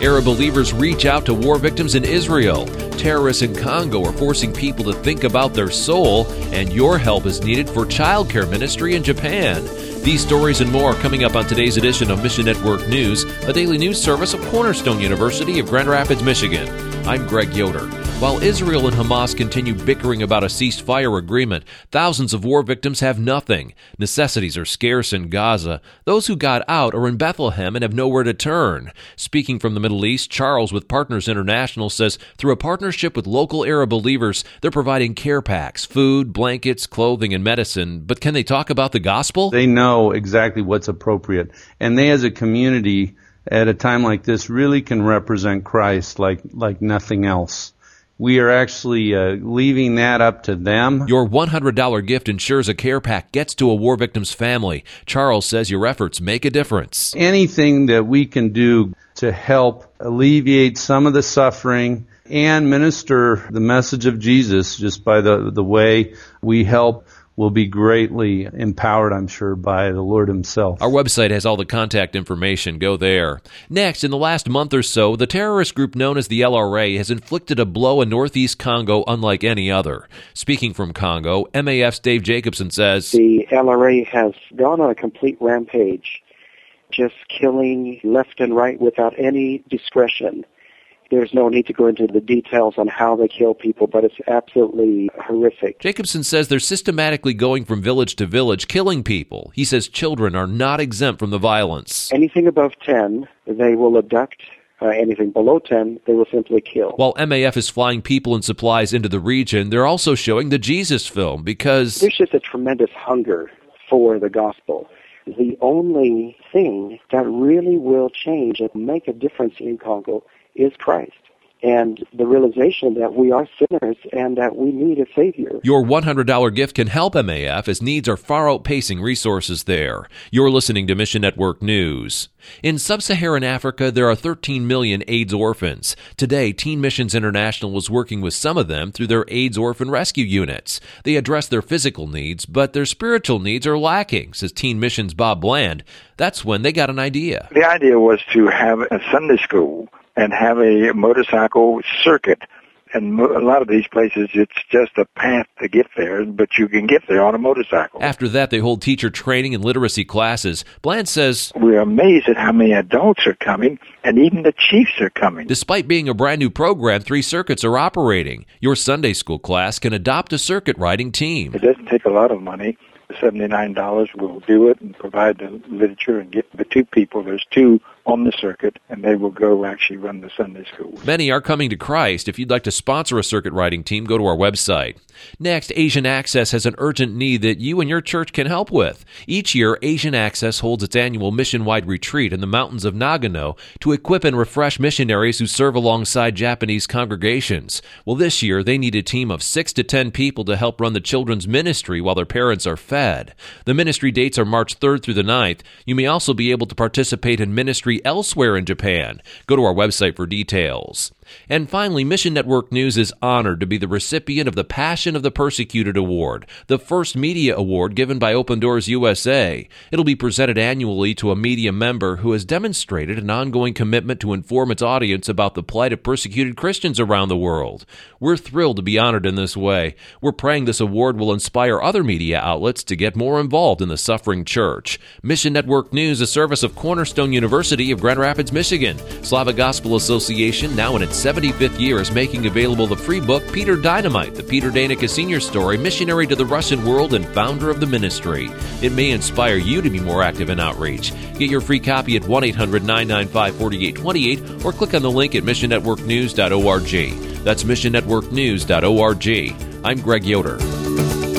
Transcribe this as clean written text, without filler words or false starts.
Arab believers reach out to war victims in Israel. Terrorists in Congo are forcing people to think about their soul, and your help is needed for childcare ministry in Japan. These stories and more coming up on today's edition of Mission Network News, a daily news service of Cornerstone University of Grand Rapids, Michigan. I'm Greg Yoder. While Israel and Hamas continue bickering about a ceasefire agreement, thousands of war victims have nothing. Necessities are scarce in Gaza. Those who got out are in Bethlehem and have nowhere to turn. Speaking from the Middle East, Charles with Partners International says through a partnership with local Arab believers, they're providing care packs, food, blankets, clothing, and medicine. But can they talk about the gospel? They know exactly what's appropriate. And they as a community at a time like this really can represent Christ like nothing else. We are actually leaving that up to them. Your $100 gift ensures a care pack gets to a war victim's family. Charles says your efforts make a difference. Anything that we can do to help alleviate some of the suffering and minister the message of Jesus just by the way we help will be greatly empowered, I'm sure, by the Lord himself. Our website has all the contact information. Go there. Next, in the last month or so, the terrorist group known as the LRA has inflicted a blow in northeast Congo unlike any other. Speaking from Congo, MAF's Dave Jacobson says, the LRA has gone on a complete rampage, just killing left and right without any discretion. There's no need to go into the details on how they kill people, but it's absolutely horrific. Jacobson says they're systematically going from village to village, killing people. He says children are not exempt from the violence. Anything above 10, they will abduct. Anything below 10, they will simply kill. While MAF is flying people and supplies into the region, they're also showing the Jesus film because there's just a tremendous hunger for the gospel. The only thing that really will change and make a difference in Congo is Christ, and the realization that we are sinners and that we need a Savior. Your $100 gift can help MAF as needs are far outpacing resources there. You're listening to Mission Network News. In sub-Saharan Africa, there are 13 million AIDS orphans. Today, Teen Missions International was working with some of them through their AIDS orphan rescue units. They address their physical needs, but their spiritual needs are lacking, says Teen Missions' Bob Bland. That's when they got an idea. The idea was to have a Sunday school and have a motorcycle circuit. And a lot of these places, it's just a path to get there, but you can get there on a motorcycle. After that, they hold teacher training and literacy classes. Bland says, we're amazed at how many adults are coming, and even the chiefs are coming. Despite being a brand new program, 3 circuits are operating. Your Sunday school class can adopt a circuit riding team. It doesn't take a lot of money. $79 will do it and provide the literature and get the 2 people. There's 2 on the circuit, and they will go actually run the Sunday school. Many are coming to Christ. If you'd like to sponsor a circuit riding team, go to our website. Next, Asian Access has an urgent need that you and your church can help with. Each year, Asian Access holds its annual mission-wide retreat in the mountains of Nagano to equip and refresh missionaries who serve alongside Japanese congregations. Well, this year, they need a team of 6 to 10 people to help run the children's ministry while their parents are fed. The ministry dates are March 3rd through the 9th. You may also be able to participate in ministry elsewhere in Japan. Go to our website for details. And finally, Mission Network News is honored to be the recipient of the Passion of the Persecuted Award, the first media award given by Open Doors USA. It'll be presented annually to a media member who has demonstrated an ongoing commitment to inform its audience about the plight of persecuted Christians around the world. We're thrilled to be honored in this way. We're praying this award will inspire other media outlets to get more involved in the suffering church. Mission Network News, a service of Cornerstone University of Grand Rapids, Michigan. Slavic Gospel Association, now in its 75th year, is making available the free book Peter Dynamite, the Peter Danica Sr. story, missionary to the Russian world and founder of the ministry. It may inspire you to be more active in outreach. Get your free copy at 1-800-995-4828 or click on the link at missionnetworknews.org. That's missionnetworknews.org. I'm Greg Yoder.